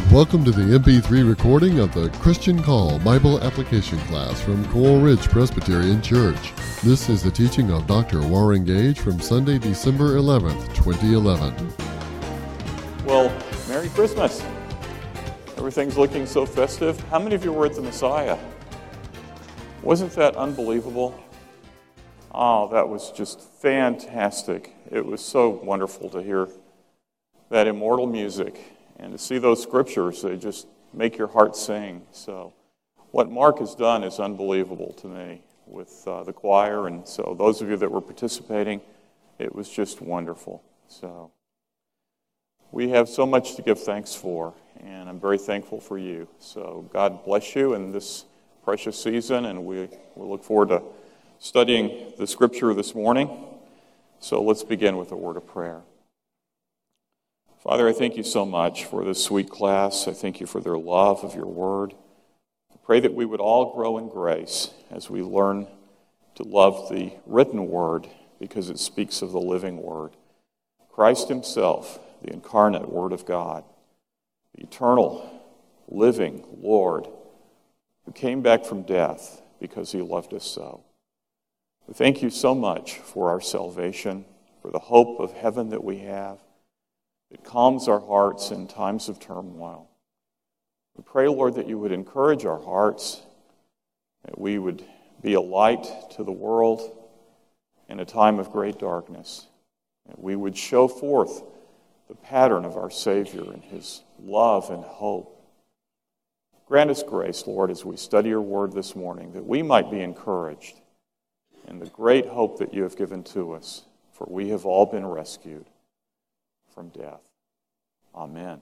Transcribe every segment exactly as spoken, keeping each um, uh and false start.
Welcome to the M P three recording of the Christian Call Bible Application Class from Coral Ridge Presbyterian Church. This is the teaching of Doctor Warren Gage from Sunday, December eleventh, twenty eleven. Well, Merry Christmas. Everything's looking so festive. How many of you were at the Messiah? Wasn't that unbelievable? Oh, that was just fantastic. It was so wonderful to hear that immortal music. And to see those scriptures, they just make your heart sing. So what Mark has done is unbelievable to me with uh, the choir. And so those of you that were participating, it was just wonderful. So we have so much to give thanks for, and I'm very thankful for you. So God bless you in this precious season, and we, we look forward to studying the scripture this morning. So let's begin with a word of prayer. Father, I thank you so much for this sweet class. I thank you for their love of your word. I pray that we would all grow in grace as we learn to love the written word because it speaks of the living word. Christ himself, the incarnate word of God, the eternal, living Lord who came back from death because he loved us so. We thank you so much for our salvation, for the hope of heaven that we have. It calms our hearts in times of turmoil. We pray, Lord, that you would encourage our hearts, that we would be a light to the world in a time of great darkness, that we would show forth the pattern of our Savior and his love and hope. Grant us grace, Lord, as we study your word this morning, that we might be encouraged in the great hope that you have given to us, for we have all been rescued from death. Amen.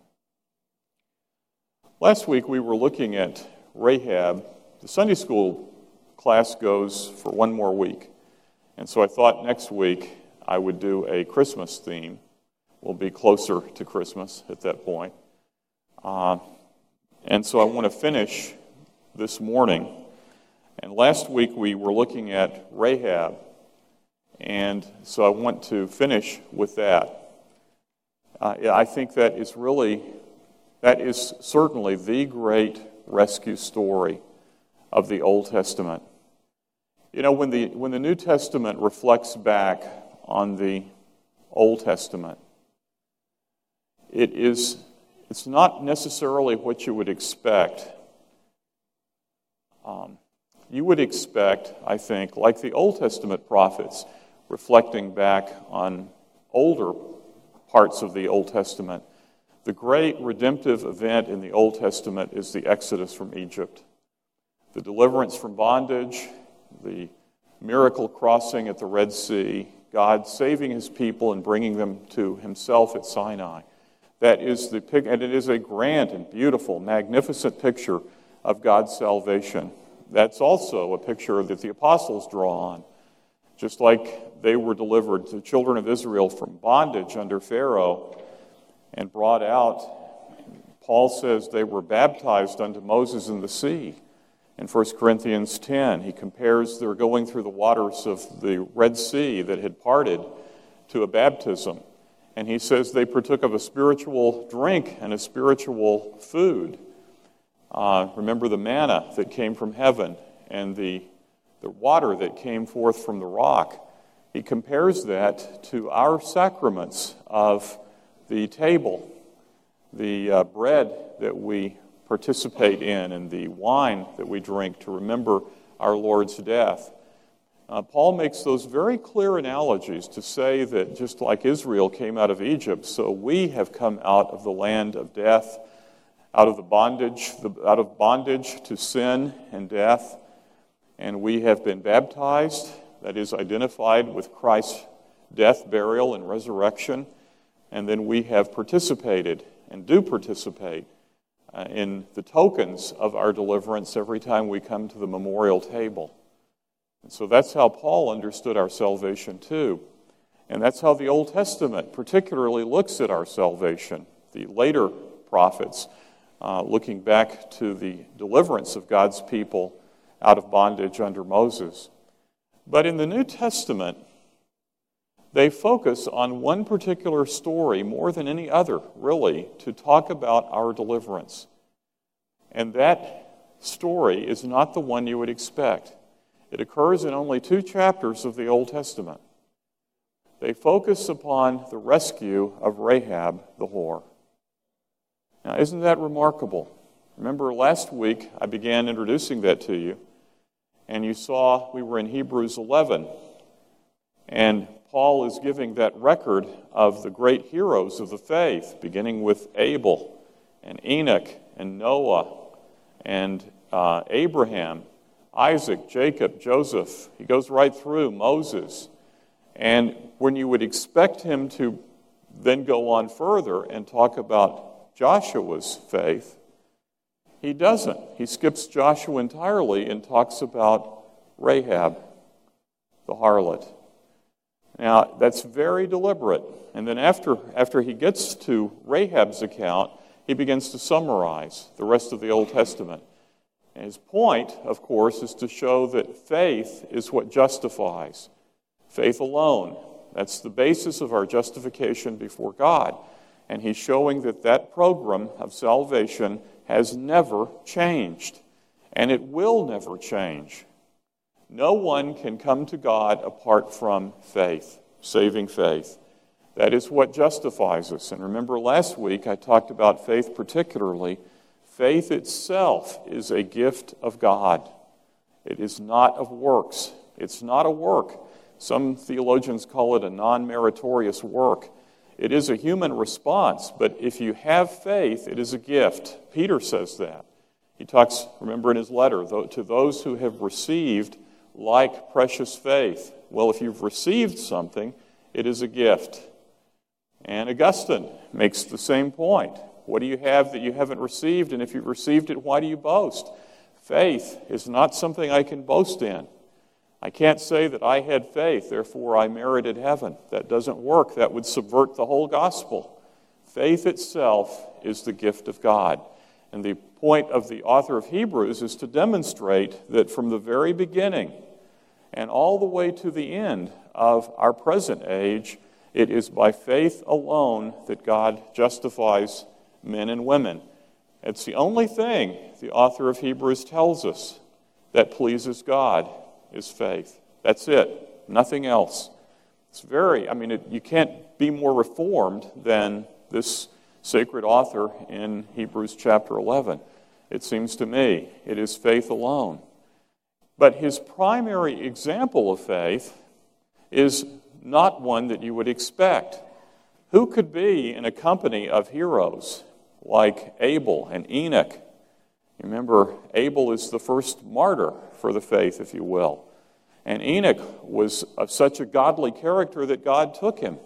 Last week we were looking at Rahab. The Sunday school class goes for one more week. And so I thought next week I would do a Christmas theme. We'll be closer to Christmas at that point. Uh, and so I want to finish this morning. And last week we were looking at Rahab. And so I want to finish with that. Uh, I think that is really, that is certainly the great rescue story of the Old Testament. You know, when the when the New Testament reflects back on the Old Testament, it is it's not necessarily what you would expect. Um, you would expect, I think, like the Old Testament prophets, reflecting back on older parts of the Old Testament. The great redemptive event in the Old Testament is the Exodus from Egypt. The deliverance from bondage, the miracle crossing at the Red Sea, God saving his people and bringing them to himself at Sinai. That is the and it is a grand and beautiful, magnificent picture of God's salvation. That's also a picture that the apostles draw on. Just like they were delivered, the children of Israel, from bondage under Pharaoh and brought out. Paul says they were baptized unto Moses in the sea. In First Corinthians ten, he compares their going through the waters of the Red Sea that had parted to a baptism. And he says they partook of a spiritual drink and a spiritual food. Uh, remember the manna that came from heaven and the the water that came forth from the rock. He compares that to our sacraments of the table, the uh, bread that we participate in, and the wine that we drink to remember our Lord's death. Uh, Paul makes those very clear analogies to say that just like Israel came out of Egypt, so we have come out of the land of death, out of the bondage, the, out of bondage to sin and death. And we have been baptized, that is, identified with Christ's death, burial, and resurrection. And then we have participated and do participate uh, in the tokens of our deliverance every time we come to the memorial table. And so that's how Paul understood our salvation too. And that's how the Old Testament particularly looks at our salvation. The later prophets, uh, looking back to the deliverance of God's people out of bondage under Moses. But in the New Testament, they focus on one particular story more than any other, really, to talk about our deliverance. And that story is not the one you would expect. It occurs in only two chapters of the Old Testament. They focus upon the rescue of Rahab the whore. Now, isn't that remarkable? Remember last week I began introducing that to you, and you saw we were in Hebrews eleven, and Paul is giving that record of the great heroes of the faith, beginning with Abel and Enoch and Noah and uh, Abraham, Isaac, Jacob, Joseph. He goes right through Moses. And when you would expect him to then go on further and talk about Joshua's faith, he doesn't. He skips Joshua entirely and talks about Rahab, the harlot. Now, that's very deliberate. And then after, after he gets to Rahab's account, he begins to summarize the rest of the Old Testament. And his point, of course, is to show that faith is what justifies. Faith alone. That's the basis of our justification before God. And he's showing that that program of salvation has never changed. And it will never change. No one can come to God apart from faith, saving faith. That is what justifies us. And remember last week I talked about faith particularly. Faith itself is a gift of God. It is not of works. It's not a work. Some theologians call it a non-meritorious work. It is a human response, but if you have faith, it is a gift. Peter says that. He talks, remember in his letter, to those who have received like precious faith. Well, if you've received something, it is a gift. And Augustine makes the same point. What do you have that you haven't received? And if you've received it, why do you boast? Faith is not something I can boast in. I can't say that I had faith, therefore I merited heaven. That doesn't work. That would subvert the whole gospel. Faith itself is the gift of God. And the point of the author of Hebrews is to demonstrate that from the very beginning and all the way to the end of our present age, it is by faith alone that God justifies men and women. It's the only thing the author of Hebrews tells us that pleases God is faith. That's it. Nothing else. It's very, I mean, it, you can't be more reformed than this sacred author in Hebrews chapter eleven. It seems to me it is faith alone. But his primary example of faith is not one that you would expect. Who could be in a company of heroes like Abel and Enoch? You remember, Abel is the first martyr for the faith, if you will. And Enoch was of such a godly character that God took him.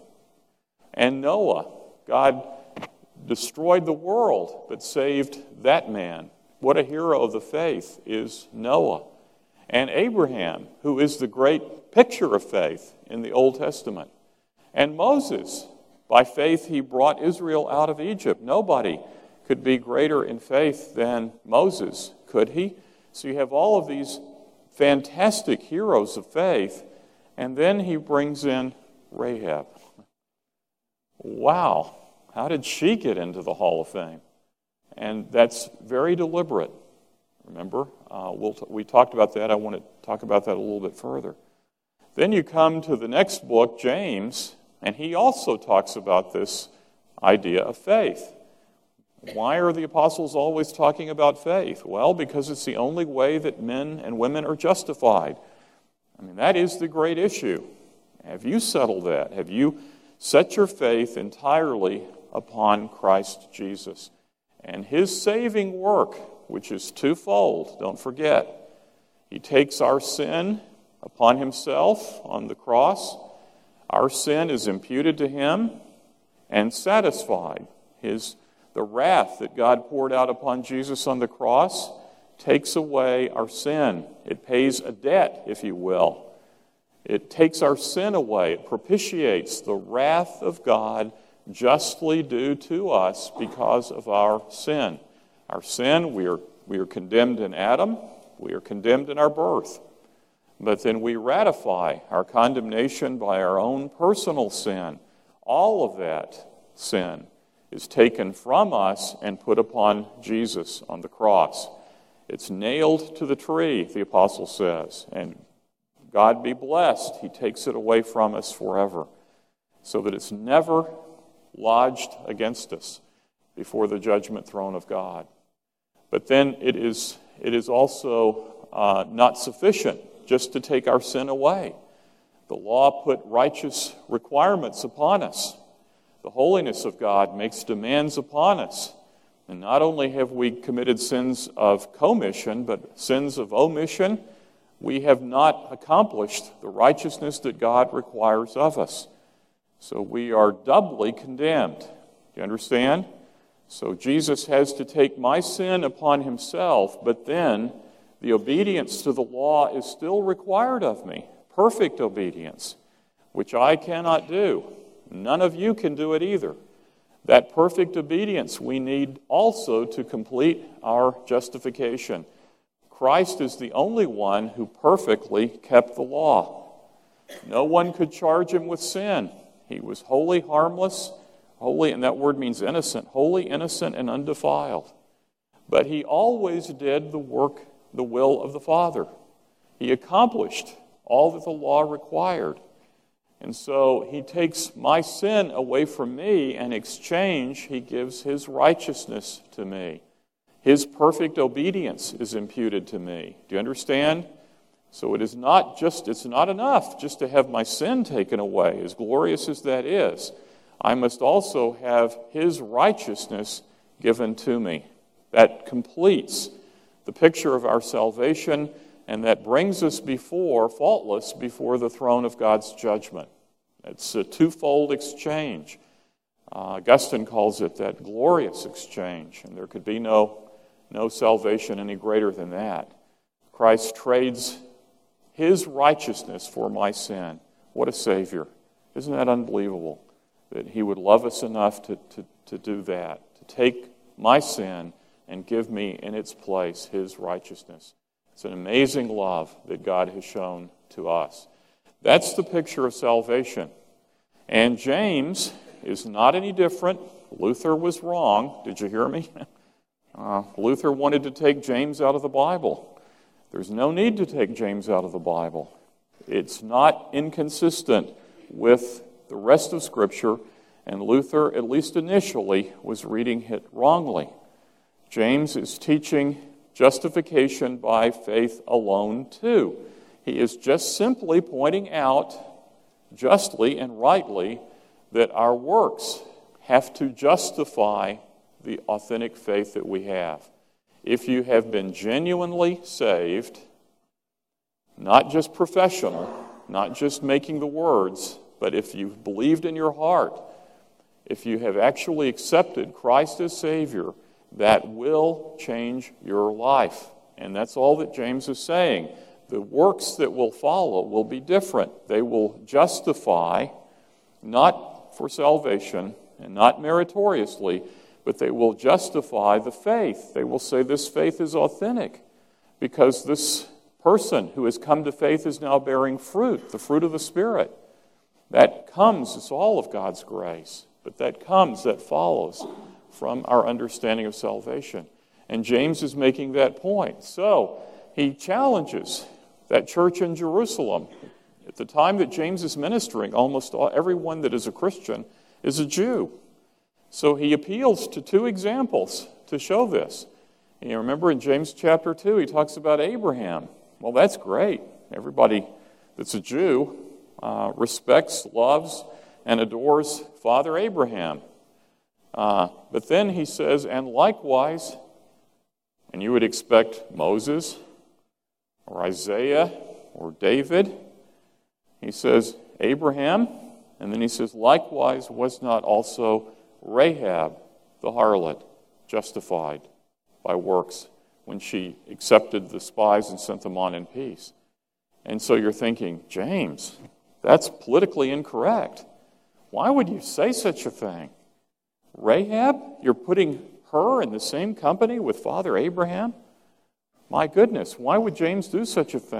And Noah, God destroyed the world, but saved that man. What a hero of the faith is Noah. And Abraham, who is the great picture of faith in the Old Testament. And Moses, by faith he brought Israel out of Egypt. Nobody could be greater in faith than Moses, could he? So you have all of these fantastic heroes of faith, and then he brings in Rahab. Wow, how did she get into the Hall of Fame? And that's very deliberate. Remember, uh, we'll t- we talked about that. I want to talk about that a little bit further. Then you come to the next book, James, and he also talks about this idea of faith. Why are the apostles always talking about faith? Well, because it's the only way that men and women are justified. I mean, that is the great issue. Have you settled that? Have you set your faith entirely upon Christ Jesus and his saving work, which is twofold, don't forget. He takes our sin upon himself on the cross. Our sin is imputed to him and satisfied. His The wrath that God poured out upon Jesus on the cross takes away our sin. It pays a debt, if you will. It takes our sin away. It propitiates the wrath of God justly due to us because of our sin. Our sin, we are, we are condemned in Adam. We are condemned in our birth. but then we ratify our condemnation by our own personal sin. All of that sin is taken from us and put upon Jesus on the cross. It's nailed to the tree, the apostle says, and God be blessed, he takes it away from us forever, so that it's never lodged against us before the judgment throne of God. But then it is, it is also uh, not sufficient just to take our sin away. The law put righteous requirements upon us. The holiness of God makes demands upon us. And not only have we committed sins of commission, but sins of omission, we have not accomplished the righteousness that God requires of us. So we are doubly condemned. Do you understand? So Jesus has to take my sin upon himself, but then the obedience to the law is still required of me. Perfect obedience, which I cannot do. None of you can do it either. That perfect obedience we need also to complete our justification. Christ is the only one who perfectly kept the law. No one could charge him with sin. He was wholly harmless, holy, and that word means innocent, holy, innocent, and undefiled. But he always did the work, the will of the Father. He accomplished all that the law required. And so he takes my sin away from me, and in exchange, he gives his righteousness to me. His perfect obedience is imputed to me. Do you understand? So it is not just, it's not enough just to have my sin taken away, as glorious as that is. I must also have his righteousness given to me. That completes the picture of our salvation, and that brings us before, faultless, before the throne of God's judgment. It's a twofold exchange. Uh, Augustine calls it that glorious exchange, and there could be no, no salvation any greater than that. Christ trades his righteousness for my sin. What a Savior. Isn't that unbelievable? That he would love us enough to, to, to do that, to take my sin and give me in its place his righteousness. It's an amazing love that God has shown to us. That's the picture of salvation. And James is not any different. Luther was wrong. Did you hear me? Uh, Luther wanted to take James out of the Bible. There's no need to take James out of the Bible. It's not inconsistent with the rest of Scripture, and Luther, at least initially, was reading it wrongly. James is teaching justification by faith alone, too. He is just simply pointing out, justly and rightly, that our works have to justify the authentic faith that we have. If you have been genuinely saved, not just professional, not just making the words, but if you've believed in your heart, if you have actually accepted Christ as Savior, that will change your life. And that's all that James is saying. The works that will follow will be different. They will justify, not for salvation and not meritoriously, but they will justify the faith. They will say this faith is authentic because this person who has come to faith is now bearing fruit, the fruit of the Spirit. That comes, it's all of God's grace, but that comes, that follows from our understanding of salvation. And James is making that point. So he challenges that church in Jerusalem. At the time that James is ministering, almost all, everyone that is a Christian is a Jew. So he appeals to two examples to show this. And you remember in James chapter two, he talks about Abraham. Well, that's great. Everybody that's a Jew uh, respects, loves, and adores Father Abraham. Uh, but then he says, and likewise, and you would expect Moses or Isaiah or David. He says, Abraham, and then he says, likewise was not also Rahab the harlot justified by works when she accepted the spies and sent them on in peace. And so you're thinking, James, that's politically incorrect. Why would you say such a thing? Rahab, you're putting her in the same company with Father Abraham? My goodness, why would James do such a thing?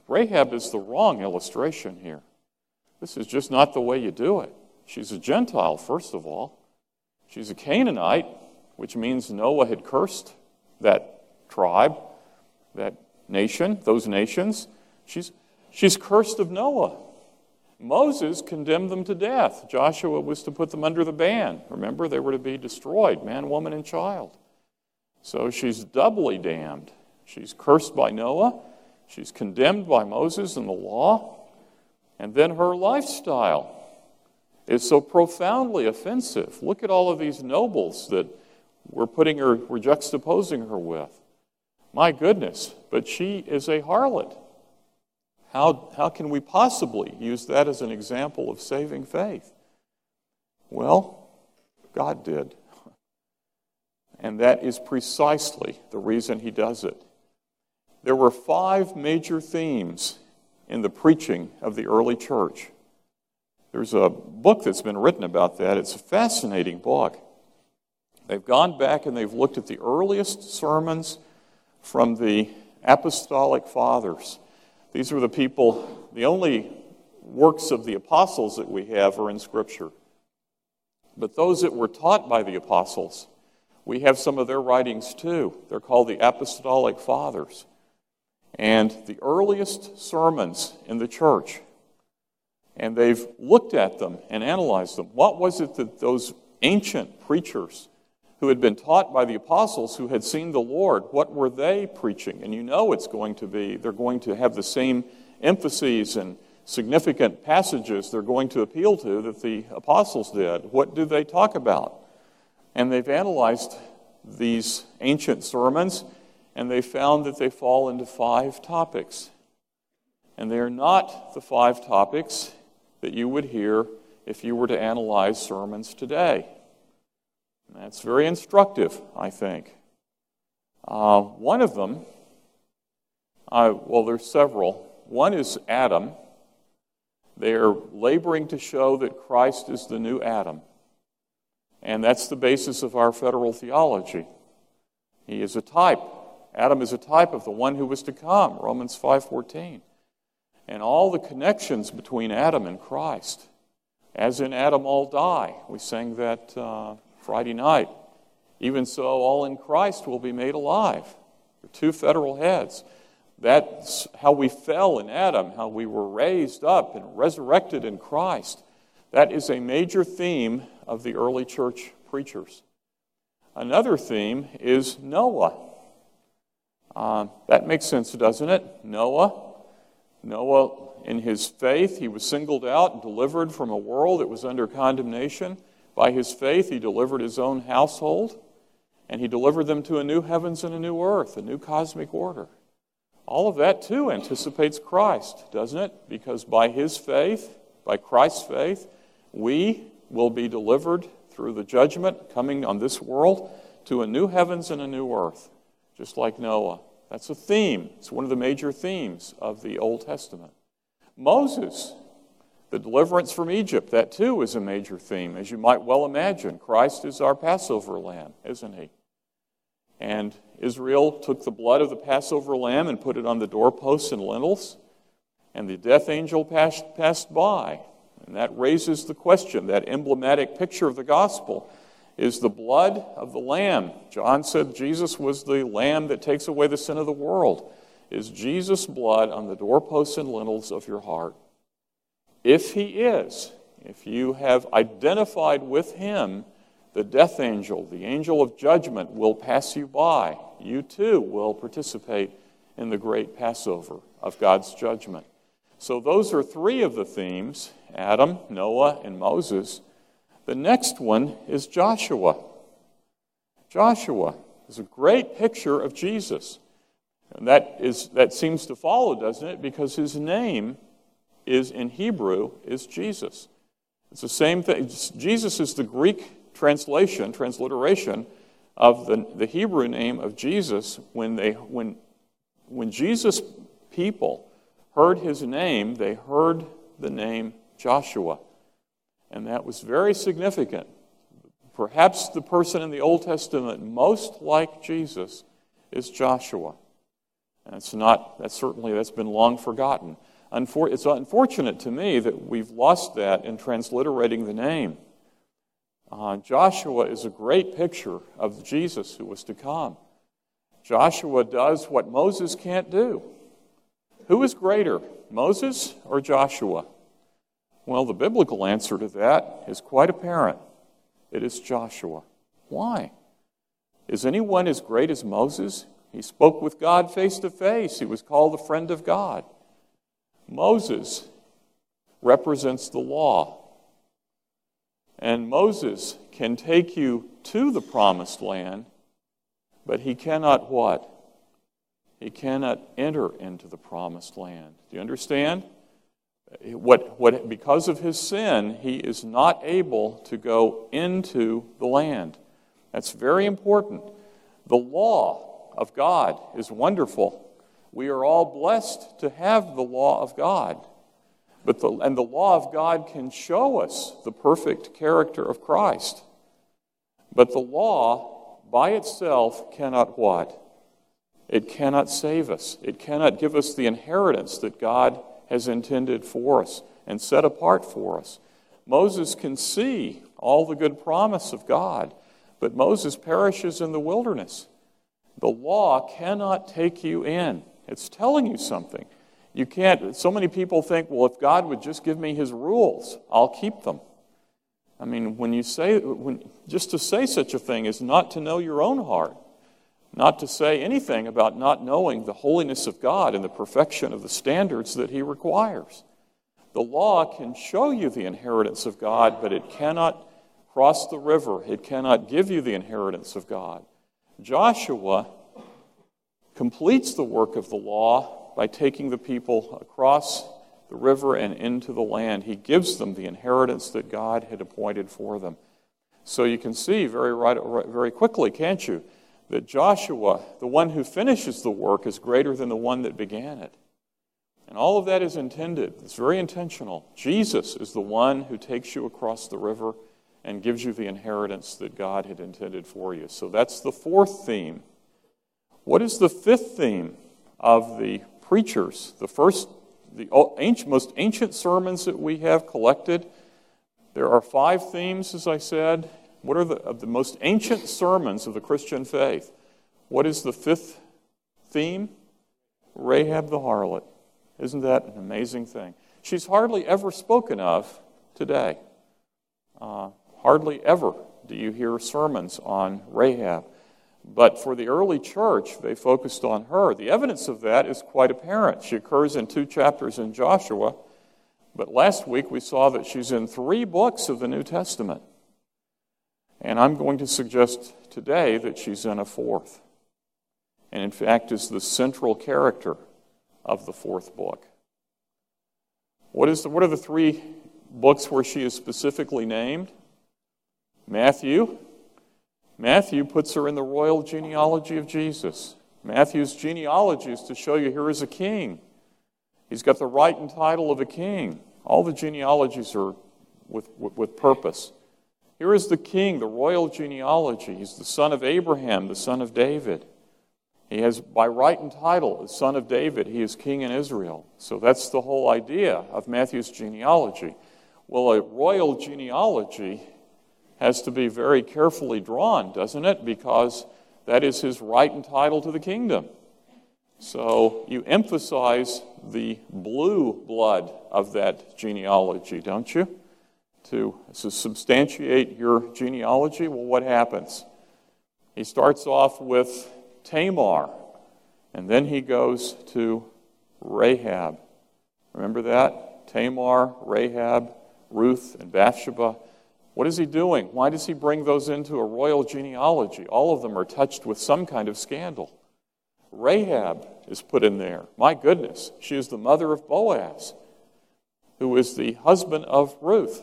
Rahab is the wrong illustration here. This is just not the way you do it. She's a Gentile, first of all. She's a Canaanite, which means Noah had cursed that tribe, that nation, those nations. She's, she's cursed of Noah. Moses condemned them to death. Joshua was to put them under the ban. Remember, they were to be destroyed, man, woman, and child. So she's doubly damned. She's cursed by Noah. She's condemned by Moses and the law. And then her lifestyle is so profoundly offensive. Look at all of these nobles that we're putting her, we're juxtaposing her with. My goodness, but she is a harlot. How, how can we possibly use that as an example of saving faith? Well, God did. And that is precisely the reason he does it. There were five major themes in the preaching of the early church. There's a book that's been written about that. It's a fascinating book. They've gone back and they've looked at the earliest sermons from the apostolic fathers. These are the people, the only works of the apostles that we have are in Scripture. But those that were taught by the apostles, we have some of their writings too. They're called the apostolic fathers. And the earliest sermons in the church, and they've looked at them and analyzed them. What was it that those ancient preachers who had been taught by the apostles, who had seen the Lord, what were they preaching? And you know it's going to be, they're going to have the same emphases and significant passages they're going to appeal to that the apostles did. What do they talk about? And they've analyzed these ancient sermons, and they found that they fall into five topics. And they are not the five topics that you would hear if you were to analyze sermons today. And that's very instructive, I think. Uh, one of them, uh, well, there's several. One is Adam. They are laboring to show that Christ is the new Adam. And that's the basis of our federal theology. He is a type. Adam is a type of the one who was to come, Romans five fourteen. And all the connections between Adam and Christ. As in Adam all die. We sang that uh, Friday night. Even so, all in Christ will be made alive. The two federal heads. That's how we fell in Adam, how we were raised up and resurrected in Christ. That is a major theme of the early church preachers. Another theme is Noah. Uh, that makes sense, doesn't it? Noah. Noah, in his faith, he was singled out and delivered from a world that was under condemnation. By his faith, he delivered his own household, and he delivered them to a new heavens and a new earth, a new cosmic order. All of that, too, anticipates Christ, doesn't it? Because by his faith, by Christ's faith, we will be delivered through the judgment coming on this world to a new heavens and a new earth, just like Noah. That's a theme. It's one of the major themes of the Old Testament. Moses, the deliverance from Egypt, that too is a major theme. As you might well imagine, Christ is our Passover lamb, isn't he? And Israel took the blood of the Passover lamb and put it on the doorposts and lintels, and the death angel passed, passed by. And that raises the question, that emblematic picture of the gospel, is the blood of the lamb. John said Jesus was the lamb that takes away the sin of the world. Is Jesus' blood on the doorposts and lintels of your heart? If he is, if you have identified with him, the death angel, the angel of judgment, will pass you by. You too will participate in the great Passover of God's judgment. So those are three of the themes, Adam, Noah, and Moses. The next one is Joshua. Joshua is a great picture of Jesus. And that is that seems to follow, doesn't it? Because his name is, in Hebrew, is Jesus. It's the same thing. Jesus is the Greek translation, transliteration of the, the Hebrew name of Jesus. When they when when Jesus' people heard his name, they heard the name Joshua. And that was very significant. Perhaps the person in the Old Testament most like Jesus is Joshua. And it's not, that's certainly, that's been long forgotten. Unfor- it's unfortunate to me that we've lost that in transliterating the name. Uh, Joshua is a great picture of Jesus who was to come. Joshua does what Moses can't do. Who is greater, Moses or Joshua? Well, the biblical answer to that is quite apparent. It is Joshua. Why? Is anyone as great as Moses? He spoke with God face to face. He was called the friend of God. Moses represents the law. And Moses can take you to the promised land, but he cannot what? He cannot enter into the promised land. Do you understand? What, what, because of his sin, he is not able to go into the land. That's very important. The law of God is wonderful. We are all blessed to have the law of God. But the, and the law of God can show us the perfect character of Christ. But the law by itself cannot what? It cannot save us. It cannot give us the inheritance that God has intended for us and set apart for us. Moses can see all the good promise of God, but Moses perishes in the wilderness. The law cannot take you in. It's telling you something. You can't, so many people think, well, if God would just give me his rules, I'll keep them. I mean, when you say, when, just to say such a thing is not to know your own heart, not to say anything about not knowing the holiness of God and the perfection of the standards that he requires. The law can show you the inheritance of God, but it cannot cross the river. It cannot give you the inheritance of God. Joshua completes the work of the law by taking the people across the river and into the land. He gives them the inheritance that God had appointed for them. So you can see very right, very quickly, can't you, that Joshua, the one who finishes the work, is greater than the one that began it. And all of that is intended. It's very intentional. Jesus is the one who takes you across the river and gives you the inheritance that God had intended for you. So that's the fourth theme. What is the fifth theme of the preachers? The first, the ancient, most ancient sermons that we have collected. There are five themes, as I said. What are the, of the most ancient sermons of the Christian faith? What is the fifth theme? Rahab the harlot. Isn't that an amazing thing? She's hardly ever spoken of today. Uh, hardly ever do you hear sermons on Rahab. But for the early church, they focused on her. The evidence of that is quite apparent. She occurs in two chapters in Joshua, but last week we saw that she's in three books of the New Testament. And I'm going to suggest today that she's in a fourth. And in fact is the central character of the fourth book. What is the, what are the three books where she is specifically named? Matthew. Matthew puts her in the royal genealogy of Jesus. Matthew's genealogy is to show you here is a king. He's got the right and title of a king. All the genealogies are with, with, with purpose. Here is the king, the royal genealogy. He's the son of Abraham, the son of David. He has, by right and title, the son of David, he is king in Israel. So that's the whole idea of Matthew's genealogy. Well, a royal genealogy has to be very carefully drawn, doesn't it? Because that is his right and title to the kingdom. So you emphasize the blue blood of that genealogy, don't you? To, to substantiate your genealogy. Well, what happens? He starts off with Tamar, and then he goes to Rahab. Remember that? Tamar, Rahab, Ruth, and Bathsheba. What is he doing? Why does he bring those into a royal genealogy? All of them are touched with some kind of scandal. Rahab is put in there. My goodness, she is the mother of Boaz, who is the husband of Ruth.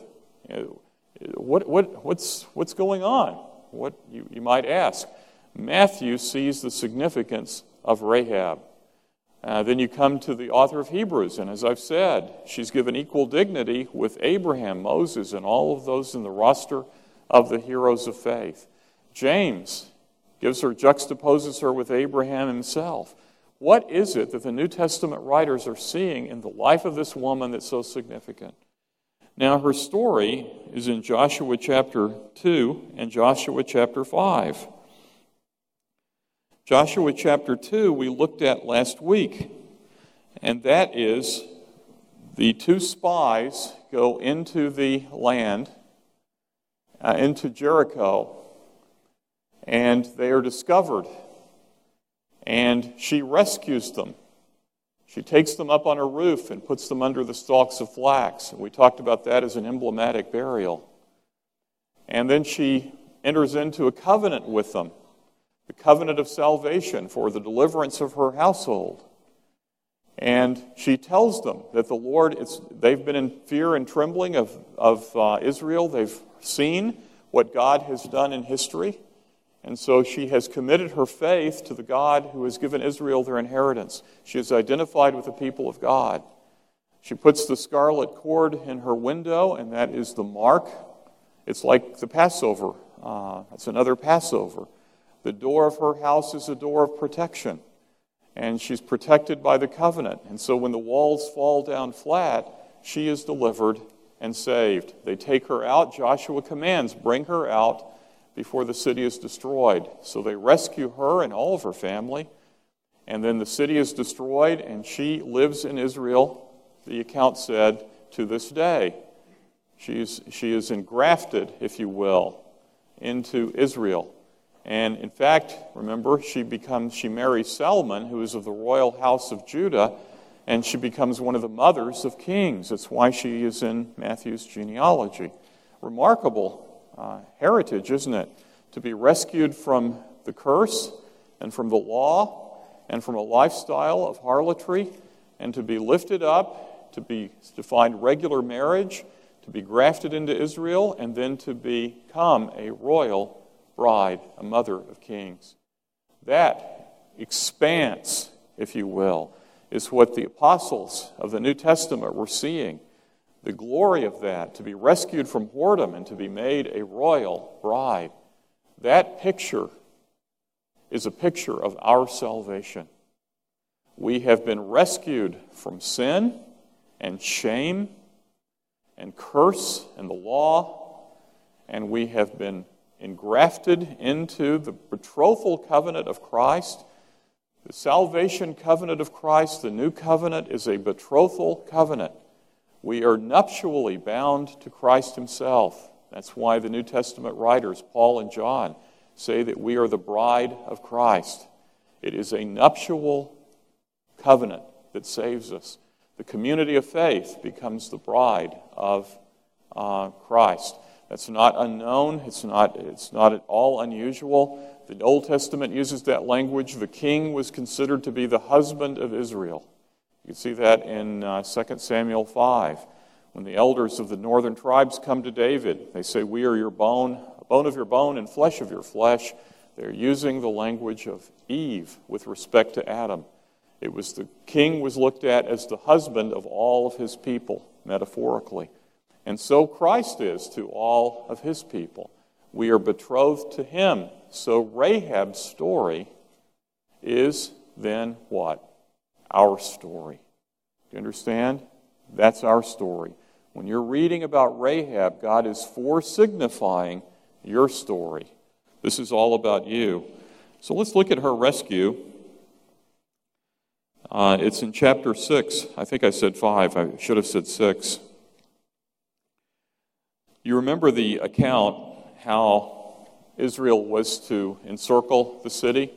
What, what, what's, what's going on? What you, you might ask. Matthew sees the significance of Rahab. Uh, then you come to the author of Hebrews, and as I've said, she's given equal dignity with Abraham, Moses, and all of those in the roster of the heroes of faith. James gives her, juxtaposes her with Abraham himself. What is it that the New Testament writers are seeing in the life of this woman that's so significant? Now, her story is in Joshua chapter two and Joshua chapter five. Joshua chapter two we looked at last week, and that is the two spies go into the land, uh, into Jericho, and they are discovered, and she rescues them. She takes them up on her roof and puts them under the stalks of flax. And we talked about that as an emblematic burial. And then she enters into a covenant with them, the covenant of salvation for the deliverance of her household. And she tells them that the Lord, it's, they've been in fear and trembling of, of uh, Israel. They've seen what God has done in history. And so she has committed her faith to the God who has given Israel their inheritance. She is identified with the people of God. She puts the scarlet cord in her window, and that is the mark. It's like the Passover. Uh, it's another Passover. The door of her house is a door of protection, and she's protected by the covenant. And so when the walls fall down flat, she is delivered and saved. They take her out. Joshua commands, bring her out before the city is destroyed. So they rescue her and all of her family, and then the city is destroyed, and she lives in Israel, the account said, to this day. She's, she is engrafted, if you will, into Israel. And in fact, remember, she becomes she marries Salmon, who is of the royal house of Judah, and she becomes one of the mothers of kings. That's why she is in Matthew's genealogy. Remarkable Uh, heritage, isn't it? To be rescued from the curse and from the law and from a lifestyle of harlotry, and to be lifted up, to be to find regular marriage, to be grafted into Israel, and then to become a royal bride, a mother of kings. That expanse, if you will, is what the apostles of the New Testament were seeing. The glory of that, to be rescued from whoredom and to be made a royal bride. That picture is a picture of our salvation. We have been rescued from sin and shame and curse and the law, and we have been engrafted into the betrothal covenant of Christ. The salvation covenant of Christ, the new covenant, is a betrothal covenant. We are nuptially bound to Christ himself. That's why the New Testament writers, Paul and John, say that we are the bride of Christ. It is a nuptial covenant that saves us. The community of faith becomes the bride of uh, Christ. That's not unknown. It's not, it's not at all unusual. The Old Testament uses that language. The king was considered to be the husband of Israel. You can see that in uh, Second Samuel five. When the elders of the northern tribes come to David, they say, we are your bone, bone of your bone and flesh of your flesh. They're using the language of Eve with respect to Adam. It was the king was looked at as the husband of all of his people, metaphorically. And so Christ is to all of his people. We are betrothed to him. So Rahab's story is then what? Our story. Do you understand? That's our story. When you're reading about Rahab, God is foresignifying your story. This is all about you. So let's look at her rescue. Uh, it's in chapter six. I think I said five. I should have said six. You remember the account how Israel was to encircle the city?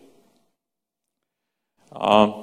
Um,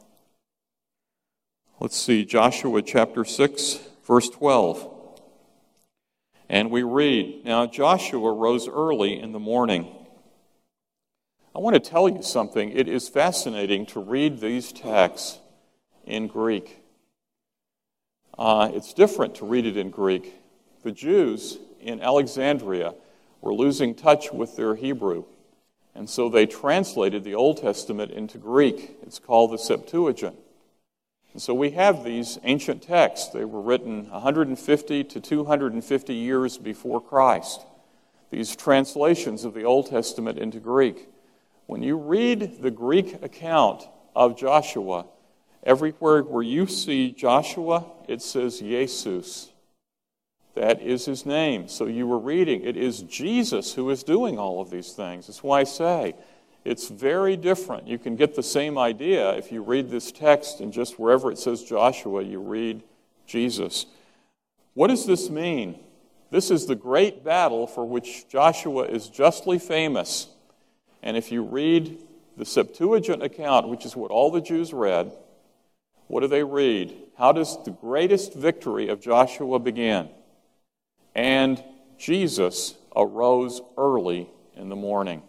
let's see, Joshua chapter six, verse twelve. And we read, now Joshua rose early in the morning. I want to tell you something. It is fascinating to read these texts in Greek. Uh, it's different to read it in Greek. The Jews in Alexandria were losing touch with their Hebrew, and so they translated the Old Testament into Greek. It's called the Septuagint. And so we have these ancient texts. They were written one hundred fifty to two hundred fifty years before Christ. These translations of the Old Testament into Greek. When you read the Greek account of Joshua. Everywhere where you see Joshua, it says Jesus. That is his name. So you were reading, it is Jesus who is doing all of these things. That's why I say it's very different. You can get the same idea if you read this text and just wherever it says Joshua, you read Jesus. What does this mean? This is the great battle for which Joshua is justly famous. And if you read the Septuagint account, which is what all the Jews read, what do they read? How does the greatest victory of Joshua begin? And Jesus arose early in the morning.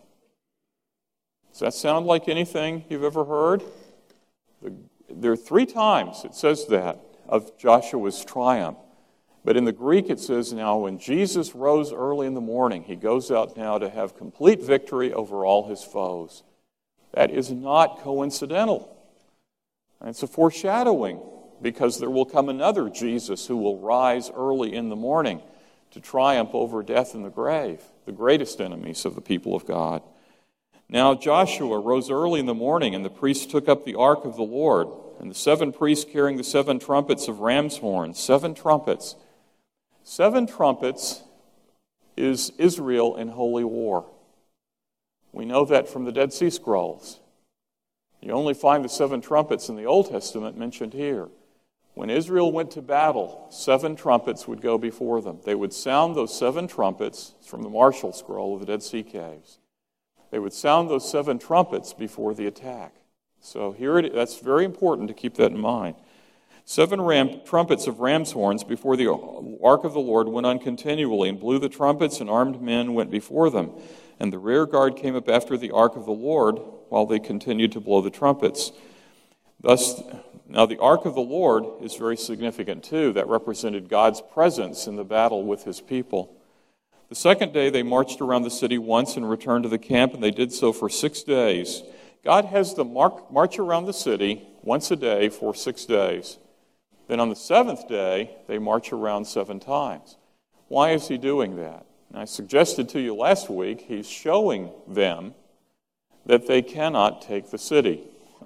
Does that sound like anything you've ever heard? There are three times it says that of Joshua's triumph. But in the Greek it says now when Jesus rose early in the morning, he goes out now to have complete victory over all his foes. That is not coincidental. It's a foreshadowing because there will come another Jesus who will rise early in the morning to triumph over death and the grave, the greatest enemies of the people of God. Now Joshua rose early in the morning, and the priests took up the ark of the Lord, and the seven priests carrying the seven trumpets of ram's horns, seven trumpets. Seven trumpets is Israel in holy war. We know that from the Dead Sea Scrolls. You only find the seven trumpets in the Old Testament mentioned here. When Israel went to battle, seven trumpets would go before them. They would sound those seven trumpets from the Marshall Scroll of the Dead Sea Caves. They would sound those seven trumpets before the attack. So here it is. That's very important to keep that in mind. Seven ram, trumpets of ram's horns before the ark of the Lord went on continually and blew the trumpets, and armed men went before them. And the rear guard came up after the ark of the Lord while they continued to blow the trumpets. Thus, now the ark of the Lord is very significant too. That represented God's presence in the battle with his people. The second day they marched around the city once and returned to the camp, and they did so for six days. God has them mark, march around the city once a day for six days. Then on the seventh day, they march around seven times. Why is he doing that? And I suggested to you last week, he's showing them that they cannot take the city.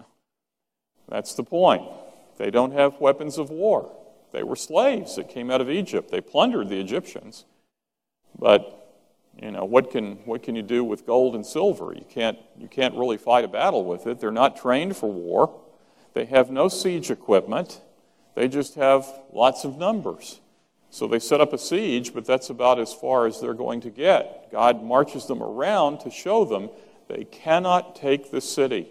That's the point. They don't have weapons of war. They were slaves that came out of Egypt. They plundered the Egyptians. But, you know, what can what can you do with gold and silver? You can't you can't really fight a battle with it. They're not trained for war. They have no siege equipment. They just have lots of numbers. So they set up a siege, but that's about as far as they're going to get. God marches them around to show them they cannot take the city.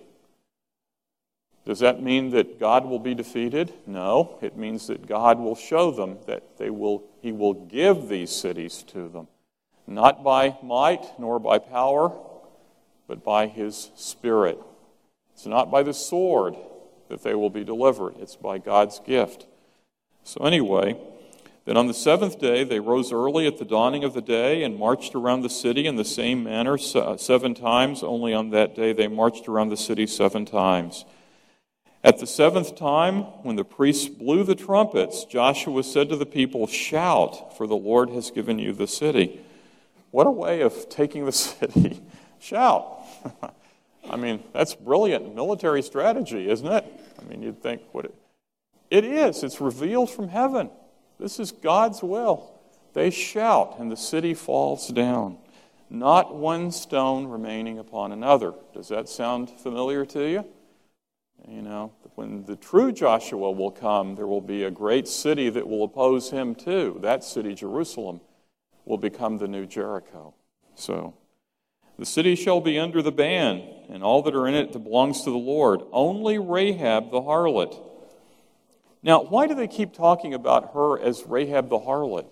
Does that mean that God will be defeated? No. It means that God will show them that they will, he will give these cities to them. Not by might nor by power, but by his Spirit. It's not by the sword that they will be delivered. It's by God's gift. So anyway, then on the seventh day they rose early at the dawning of the day and marched around the city in the same manner seven times. Only on that day they marched around the city seven times. At the seventh time, when the priests blew the trumpets, Joshua said to the people, "Shout, for the Lord has given you the city." What a way of taking the city. Shout. I mean, that's brilliant military strategy, isn't it? I mean, you'd think, what it, it is. It's revealed from heaven. This is God's will. They shout, and the city falls down. Not one stone remaining upon another. Does that sound familiar to you? You know, when the true Joshua will come, there will be a great city that will oppose him too. That city, Jerusalem, will become the new Jericho. So, the city shall be under the ban, and all that are in it belongs to the Lord. Only Rahab the harlot. Now, why do they keep talking about her as Rahab the harlot?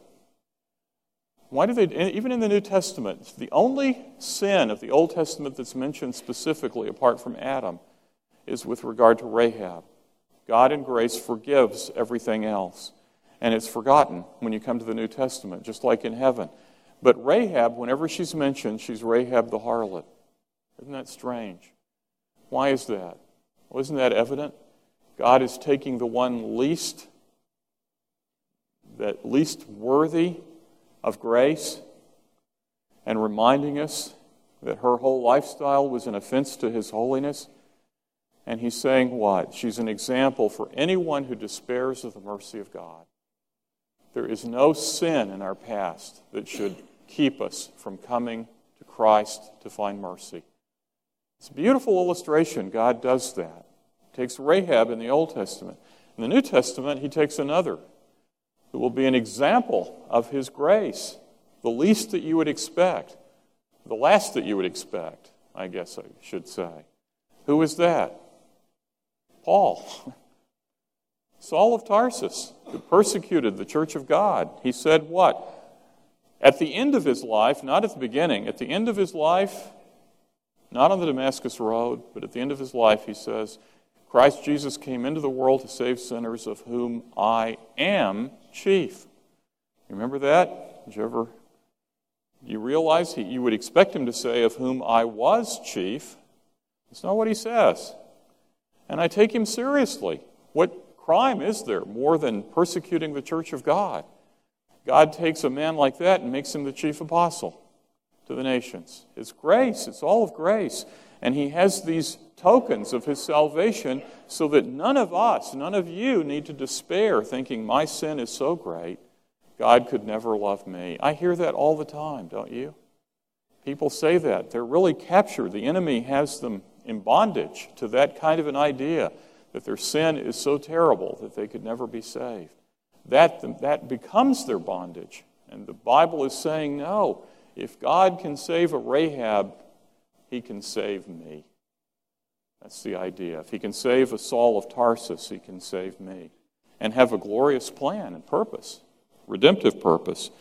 Why do they, even in the New Testament, the only sin of the Old Testament that's mentioned specifically, apart from Adam, is with regard to Rahab. God in grace forgives everything else. And it's forgotten when you come to the New Testament, just like in heaven. But Rahab, whenever she's mentioned, she's Rahab the harlot. Isn't that strange? Why is that? Well, isn't that evident? God is taking the one least, that least worthy of grace and reminding us that her whole lifestyle was an offense to his holiness. And he's saying what? She's an example for anyone who despairs of the mercy of God. There is no sin in our past that should keep us from coming to Christ to find mercy. It's a beautiful illustration. God does that. He takes Rahab in the Old Testament. In the New Testament, he takes another who will be an example of his grace, the least that you would expect, the last that you would expect, I guess I should say. Who is that? Paul. Saul of Tarsus, who persecuted the church of God. He said what? At the end of his life, not at the beginning, at the end of his life, not on the Damascus Road, but at the end of his life, he says, Christ Jesus came into the world to save sinners, of whom I am chief. Remember that? Did you ever, you realize he, you would expect him to say, of whom I was chief? That's not what he says. And I take him seriously. What crime is there more than persecuting the church of God? God takes a man like that and makes him the chief apostle to the nations. It's grace. It's all of grace. And he has these tokens of his salvation so that none of us, none of you need to despair thinking my sin is so great, God could never love me. I hear that all the time, don't you? People say that. They're really captured. The enemy has them in bondage to that kind of an idea, that their sin is so terrible that they could never be saved. That, that becomes their bondage. And the Bible is saying, no, if God can save a Rahab, he can save me. That's the idea. If he can save a Saul of Tarsus, he can save me. And have a glorious plan and purpose, redemptive purpose.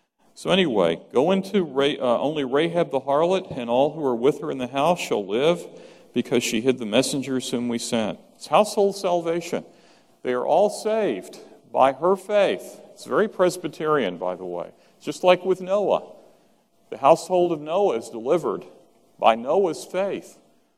So anyway, go into Ra- uh, only Rahab the harlot and all who are with her in the house shall live, because she hid the messengers whom we sent. It's household salvation. They are all saved by her faith. It's very Presbyterian, by the way. Just like with Noah. The household of Noah is delivered by Noah's faith,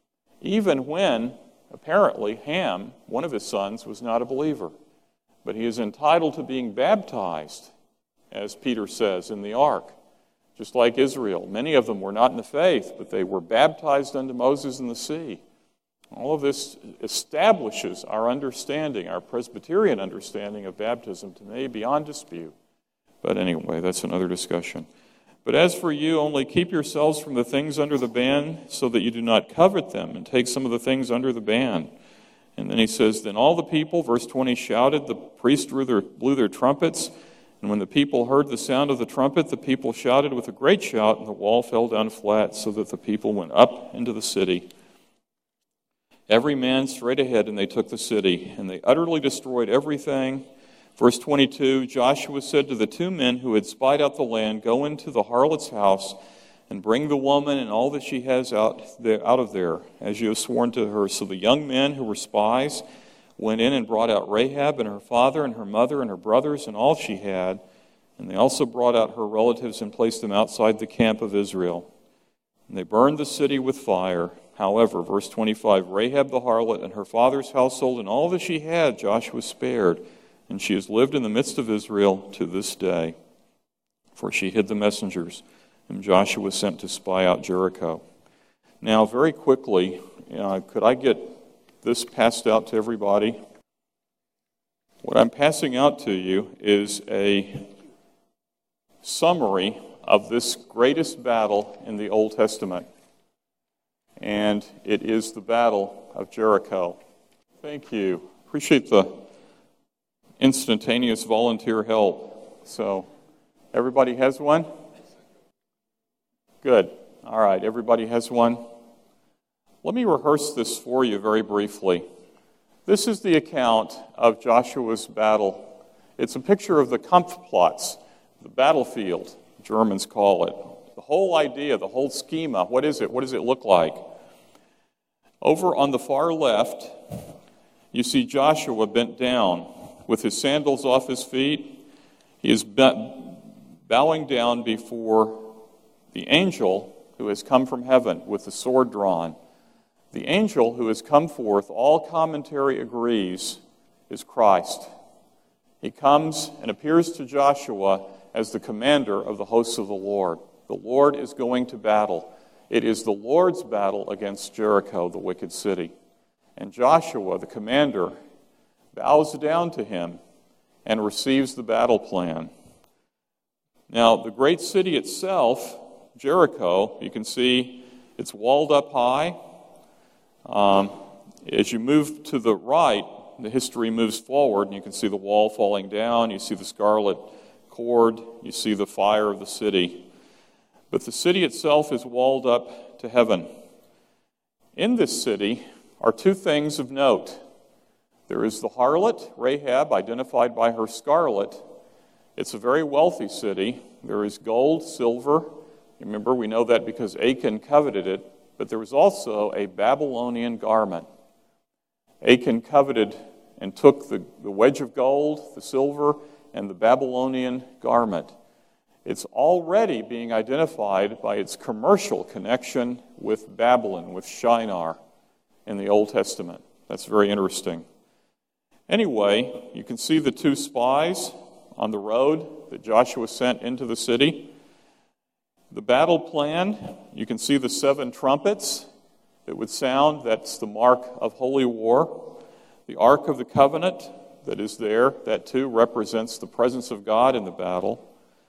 even when, apparently, Ham, one of his sons, was not a believer. But he is entitled to being baptized, as Peter says, in the ark. Just like Israel. Many of them were not in the faith, but they were baptized unto Moses in the sea. All of this establishes our understanding, our Presbyterian understanding of baptism, to me, beyond dispute. But anyway, that's another discussion. But as for you, only keep yourselves from the things under the ban, so that you do not covet them, and take some of the things under the ban. And then he says, then all the people, verse twenty, shouted, the priests blew their, blew their trumpets, and when the people heard the sound of the trumpet, the people shouted with a great shout, and the wall fell down flat, so that the people went up into the city. Every man straight ahead, and they took the city, and they utterly destroyed everything. Verse twenty-two, Joshua said to the two men who had spied out the land, go into the harlot's house, and bring the woman and all that she has out, there, out of there, as you have sworn to her. So the young men who were spies went in and brought out Rahab and her father and her mother and her brothers and all she had, and they also brought out her relatives and placed them outside the camp of Israel. And they burned the city with fire. However, verse twenty-five, Rahab the harlot and her father's household and all that she had Joshua spared, and she has lived in the midst of Israel to this day. For she hid the messengers whom Joshua sent to spy out Jericho. Now, very quickly, uh, could I get this passed out to everybody? What I'm passing out to you is a summary of this greatest battle in the Old Testament. And it is the Battle of Jericho. Thank you. Appreciate the instantaneous volunteer help. So, everybody has one? Good. All right, everybody has one. Let me rehearse this for you very briefly. This is the account of Joshua's battle. It's a picture of the Kampfplatz, the battlefield, Germans call it. The whole idea, the whole schema, what is it? What does it look like? Over on the far left, you see Joshua bent down with his sandals off his feet. He is bowing down before the angel who has come from heaven with the sword drawn. The angel who has come forth, all commentary agrees, is Christ. He comes and appears to Joshua as the commander of the hosts of the Lord. The Lord is going to battle. It is the Lord's battle against Jericho, the wicked city. And Joshua, the commander, bows down to him and receives the battle plan. Now, the great city itself, Jericho, you can see it's walled up high. Um, as you move to the right, the history moves forward, and you can see the wall falling down, you see the scarlet cord, you see the fire of the city. But the city itself is walled up to heaven. In this city are two things of note. There is the harlot, Rahab, identified by her scarlet. It's a very wealthy city. There is gold, silver. Remember, we know that because Achan coveted it. But there was also a Babylonian garment. Achan coveted and took the, the wedge of gold, the silver, and the Babylonian garment. It's already being identified by its commercial connection with Babylon, with Shinar in the Old Testament. That's very interesting. Anyway, you can see the two spies on the road that Joshua sent into the city. The battle plan, you can see the seven trumpets that would sound. That's the mark of holy war. The Ark of the Covenant that is there, that too represents the presence of God in the battle.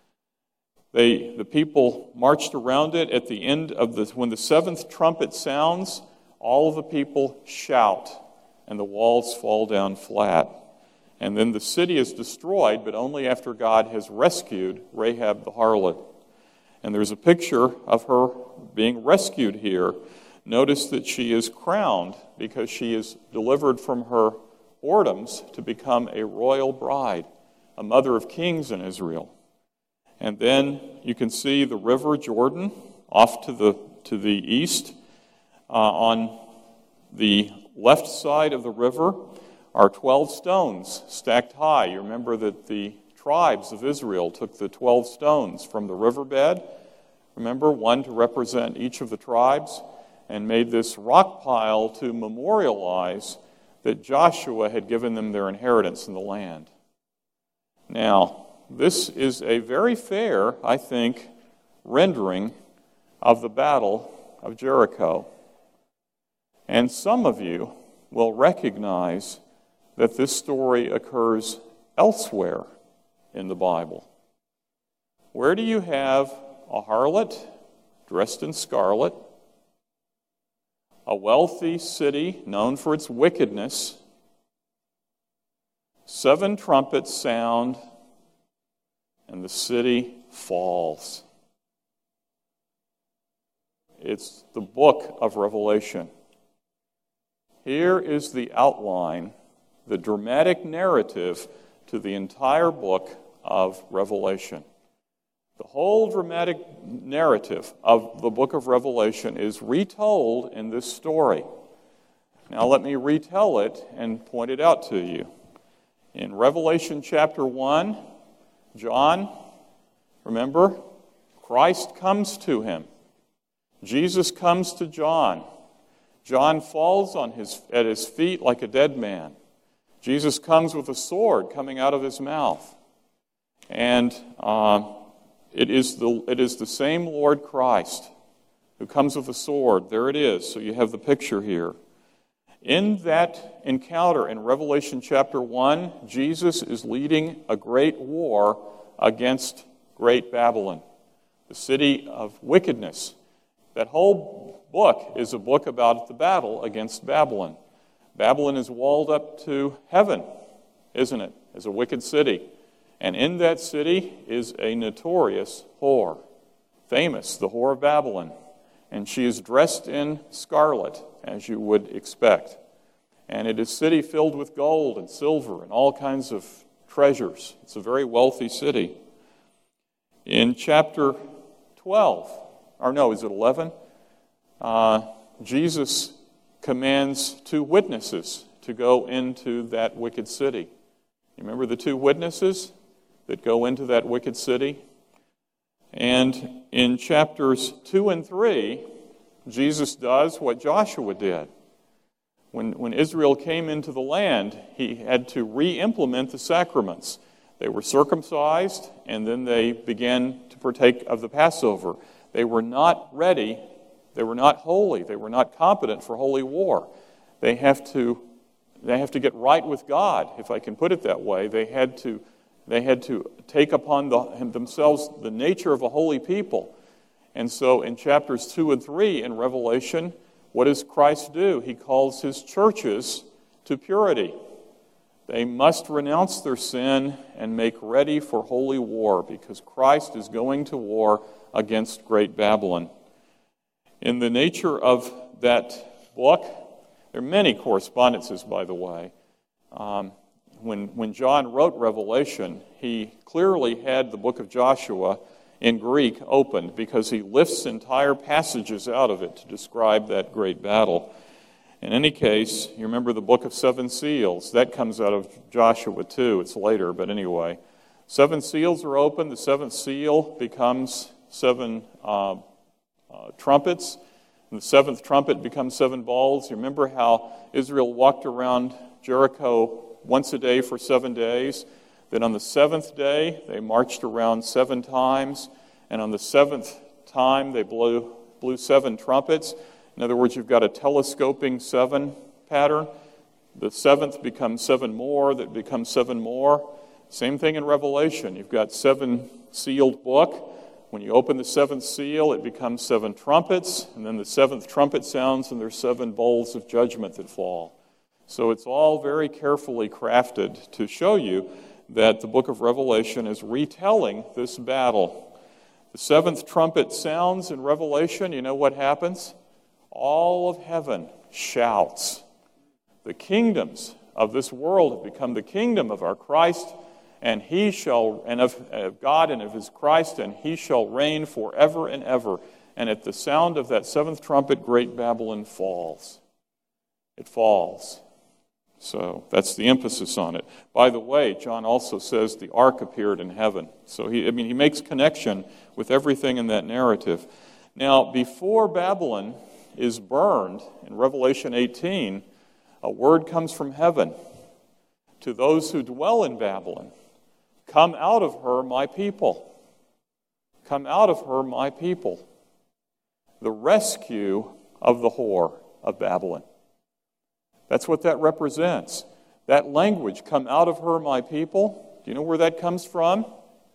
They, the people marched around it. At the end of the, when the seventh trumpet sounds, all of the people shout, and the walls fall down flat. And then the city is destroyed, but only after God has rescued Rahab the harlot. And there's a picture of her being rescued here. Notice that she is crowned because she is delivered from her whoredoms to become a royal bride, a mother of kings in Israel. And then you can see the river Jordan off to the to the east. Uh, on the left side of the river are twelve stones stacked high. You remember that the tribes of Israel took the twelve stones from the riverbed, remember, one to represent each of the tribes, and made this rock pile to memorialize that Joshua had given them their inheritance in the land. Now, this is a very fair, I think, rendering of the battle of Jericho. And some of you will recognize that this story occurs elsewhere in the Bible. Where do you have a harlot dressed in scarlet, a wealthy city known for its wickedness, seven trumpets sound, and the city falls? It's the book of Revelation. Here is the outline, the dramatic narrative to the entire book of Revelation. The whole dramatic narrative of the book of Revelation is retold in this story. Now let me retell it and point it out to you. In Revelation chapter one, John, remember, Christ comes to him. Jesus comes to John. John falls on his, at his feet like a dead man. Jesus comes with a sword coming out of his mouth. And uh, it is the it is the same Lord Christ who comes with a sword. There it is. So you have the picture here. In that encounter in Revelation chapter one, Jesus is leading a great war against great Babylon, the city of wickedness. That whole book is a book about the battle against Babylon. Babylon is walled up to heaven, isn't it, as a wicked city. And in that city is a notorious whore, famous, the whore of Babylon. And she is dressed in scarlet, as you would expect. And it is a city filled with gold and silver and all kinds of treasures. It's a very wealthy city. In chapter twelve, or no, is it eleven? Uh, Jesus commands two witnesses to go into that wicked city. You remember the two witnesses that go into that wicked city? And in chapters two and three, Jesus does what Joshua did. When, when Israel came into the land, he had to re-implement the sacraments. They were circumcised, and then they began to partake of the Passover. They were not ready. They were not holy. They were not competent for holy war. They have to, they have to get right with God, if I can put it that way. They had to, they had to take upon the, themselves the nature of a holy people. And so in chapters two and three in Revelation, what does Christ do? He calls his churches to purity. They must renounce their sin and make ready for holy war, because Christ is going to war against great Babylon. In the nature of that book, there are many correspondences, by the way. Um, when, when John wrote Revelation, he clearly had the book of Joshua in Greek opened, because he lifts entire passages out of it to describe that great battle. In any case, you remember the book of seven seals. That comes out of Joshua too. It's later, but anyway. Seven seals are opened. The seventh seal becomes seven uh, uh, trumpets. And the seventh trumpet becomes seven bowls. You remember how Israel walked around Jericho once a day for seven days? Then on the seventh day, they marched around seven times. And on the seventh time, they blew, blew seven trumpets. In other words, you've got a telescoping seven pattern. The seventh becomes seven more, that becomes seven more. Same thing in Revelation. You've got seven sealed book. When you open the seventh seal, it becomes seven trumpets. And then the seventh trumpet sounds, and there's seven bowls of judgment that fall. So it's all very carefully crafted to show you that the book of Revelation is retelling this battle. The seventh trumpet sounds in Revelation. You know what happens? All of heaven shouts. The kingdoms of this world have become the kingdom of our Christ, and he shall, and of, of God and of his Christ, and he shall reign forever and ever. And at the sound of that seventh trumpet, great Babylon falls. It falls. So that's the emphasis on it. By the way, John also says the ark appeared in heaven. So he, I mean, he makes connection with everything in that narrative. Now, before Babylon is burned, in Revelation eighteen, a word comes from heaven to those who dwell in Babylon. Come out of her, my people. Come out of her, my people. The rescue of the whore of Babylon. That's what that represents. That language, come out of her, my people, do you know where that comes from?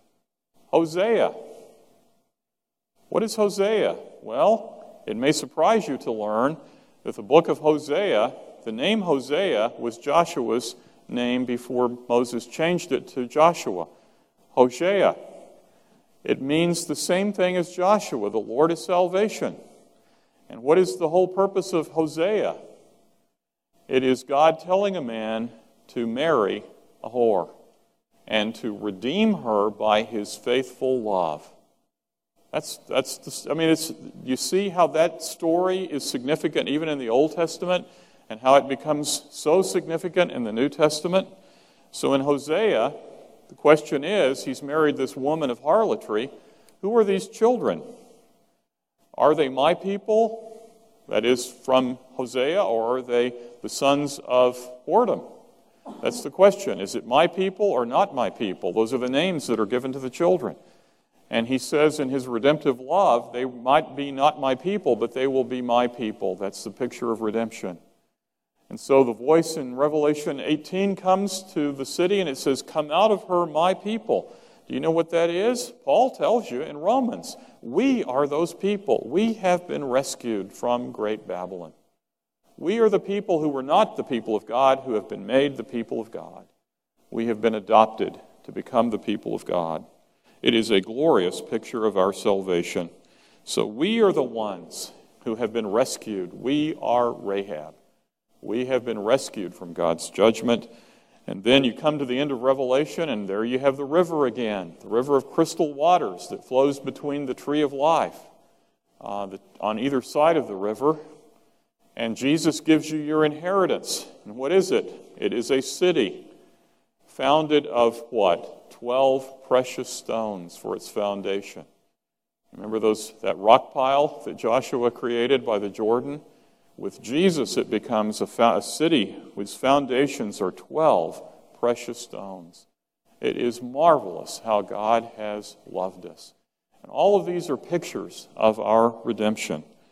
Hosea. What is Hosea? Well, it may surprise you to learn that the book of Hosea, the name Hosea was Joshua's name before Moses changed it to Joshua. Hosea. It means the same thing as Joshua. The Lord is salvation. And what is the whole purpose of Hosea? It is God telling a man to marry a whore and to redeem her by his faithful love. That's, that's the, I mean, it's, you see how that story is significant even in the Old Testament and how it becomes so significant in the New Testament. So in Hosea, the question is, he's married this woman of harlotry. Who are these children? Are they my people? That is from Hosea, or are they the sons of whoredom? That's the question. Is it my people or not my people? Those are the names that are given to the children. And he says in his redemptive love, they might be not my people, but they will be my people. That's the picture of redemption. And so the voice in Revelation eighteen comes to the city and it says, come out of her, my people. Do you know what that is? Paul tells you in Romans, we are those people. We have been rescued from great Babylon. We are the people who were not the people of God, who have been made the people of God. We have been adopted to become the people of God. It is a glorious picture of our salvation. So we are the ones who have been rescued. We are Rahab. We have been rescued from God's judgment. And then you come to the end of Revelation, and there you have the river again, the river of crystal waters that flows between the tree of life uh, the, on either side of the river. And Jesus gives you your inheritance. And what is it? It is a city founded of what? Twelve precious stones for its foundation. Remember those that rock pile that Joshua created by the Jordan? With Jesus, it becomes a, fa- a city whose foundations are twelve precious stones. It is marvelous how God has loved us. And all of these are pictures of our redemption.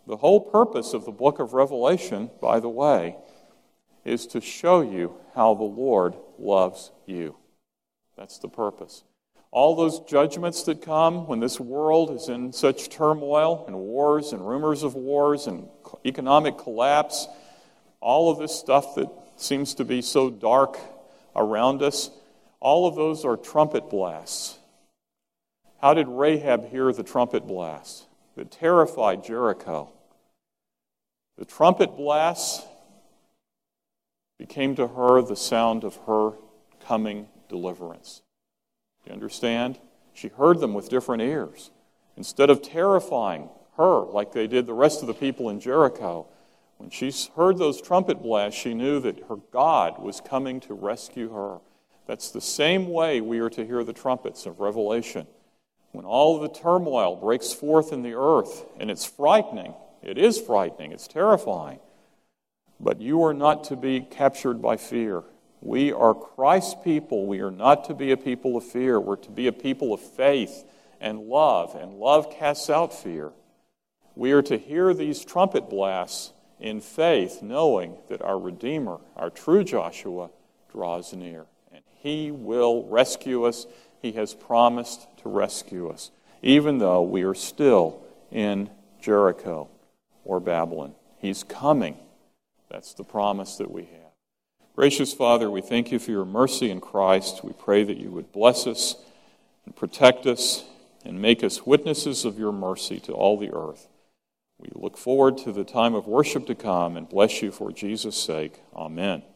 The whole purpose of the book of Revelation, by the way, is to show you how the Lord loves you. That's the purpose. All those judgments that come when this world is in such turmoil and wars and rumors of wars and economic collapse, all of this stuff that seems to be so dark around us, all of those are trumpet blasts. How did Rahab hear the trumpet blast that terrified Jericho? The trumpet blasts became to her the sound of her coming deliverance. Do you understand? She heard them with different ears. Instead of terrifying her like they did the rest of the people in Jericho, when she heard those trumpet blasts, she knew that her God was coming to rescue her. That's the same way we are to hear the trumpets of Revelation. When all of the turmoil breaks forth in the earth, and it's frightening, it is frightening, it's terrifying, but you are not to be captured by fear. We are Christ's people. We are not to be a people of fear. We're to be a people of faith and love, and love casts out fear. We are to hear these trumpet blasts in faith, knowing that our Redeemer, our true Joshua, draws near, and He will rescue us. He has promised to rescue us, even though we are still in Jericho or Babylon. He's coming. That's the promise that we have. Gracious Father, we thank you for your mercy in Christ. We pray that you would bless us and protect us and make us witnesses of your mercy to all the earth. We look forward to the time of worship to come and bless you for Jesus' sake. Amen.